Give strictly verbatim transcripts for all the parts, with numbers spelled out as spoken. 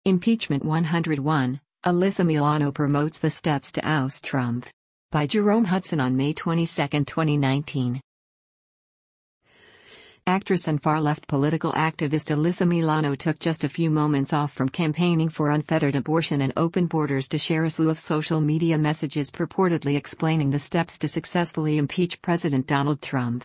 Impeachment one oh one, Alyssa Milano promotes the steps to oust Trump. By Jerome Hudson on May twenty-second, twenty nineteen. Actress and far-left political activist Alyssa Milano took just a few moments off from campaigning for unfettered abortion and open borders to share a slew of social media messages purportedly explaining the steps to successfully impeach President Donald Trump.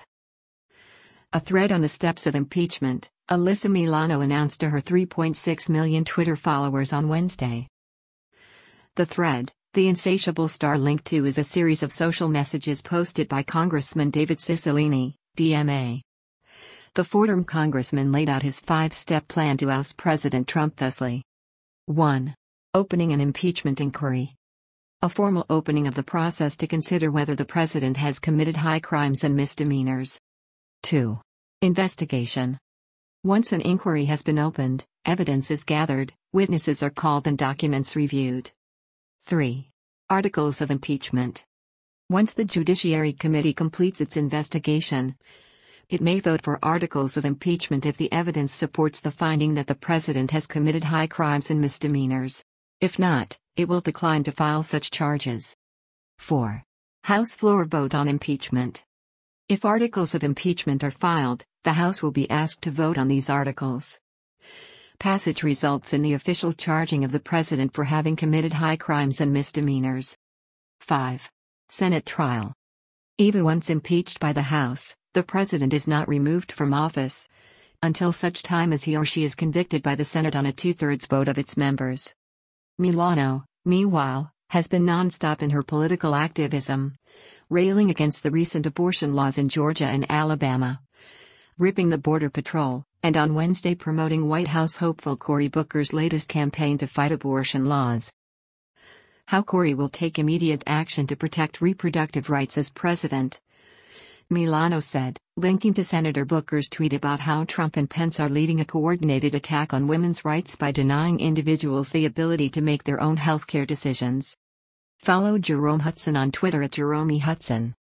A thread on the steps of impeachment, Alyssa Milano announced to her three point six million Twitter followers on Wednesday. The thread, the insatiable star linked to, is a series of social messages posted by Congressman David Cicilline, D M A. The four-term congressman laid out his five-step plan to oust President Trump thusly. one. Opening an impeachment inquiry. A formal opening of the process to consider whether the president has committed high crimes and misdemeanors. two. Investigation. Once an inquiry has been opened, evidence is gathered, witnesses are called and documents reviewed. three. Articles of impeachment. Once the Judiciary Committee completes its investigation, it may vote for articles of impeachment if the evidence supports the finding that the president has committed high crimes and misdemeanors. If not, it will decline to file such charges. four. House floor vote on impeachment. If articles of impeachment are filed, the House will be asked to vote on these articles. Passage results in the official charging of the president for having committed high crimes and misdemeanors. five. Senate trial. Even once impeached by the House, the president is not removed from office until such time as he or she is convicted by the Senate on a two-thirds vote of its members. Milano, meanwhile, has been non-stop in her political activism, railing against the recent abortion laws in Georgia and Alabama, ripping the Border Patrol, and on Wednesday promoting White House hopeful Cory Booker's latest campaign to fight abortion laws. How Cory will take immediate action to protect reproductive rights as president, Milano said, linking to Senator Booker's tweet about how Trump and Pence are leading a coordinated attack on women's rights by denying individuals the ability to make their own healthcare decisions. Follow Jerome Hudson on Twitter at Jerome Hudson.